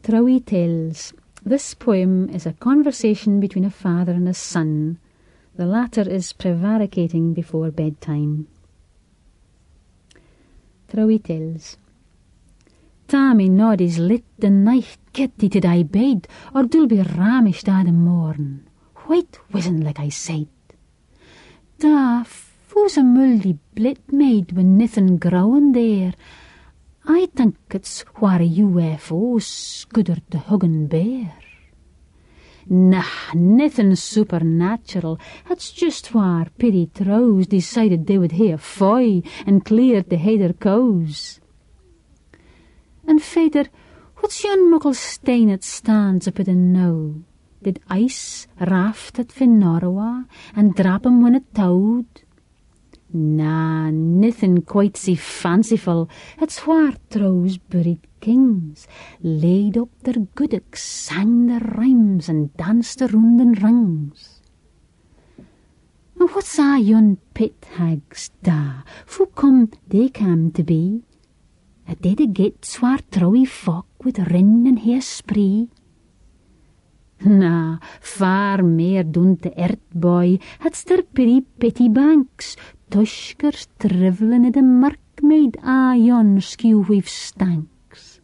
Trowie Tales. This poem is a conversation between a father and a son. The latter is prevaricating before bedtime. Trowie Tales. Ta me nod is lit the night, get thee to thy bed, or du'll be ramished a the morn. White wizen like I said. Da, foo's a muldy blit maid when nithin growen there. I think it's whar a UFO scuddered the huggin' bear. Nah, nithin supernatural. It's just whar Pity Trows decided they would hae a foy and cleared the heather cows. And feyther, what's yon muckle stain that stands up at the now? Did ice raft it fin Norrowa and drap him when it towed? Nah, nithin quite so fanciful. It's whar Trows buried kings laid up their goodocks, sang their rhymes and danced around in rings. And what's a yon pit hags da? Fu come they came to be? A did a get swar Trowie folk with rin and hair spree? Na, far meer doen the earth boy, it's their petty banks, tuskers trivelin' in the mark made a yon skew-weave stanks.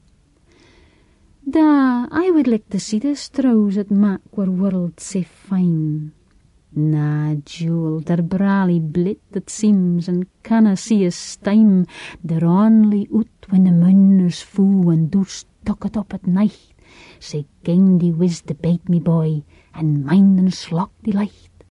Da, I would like to see the Trows at mak were world sae fine. Na, jewel, der brally blit that seems and canna see a stime, they're only out when the moon is full and does tuck it up at night. Say, gang thee whiz to bait me boy, and mind and slock the light.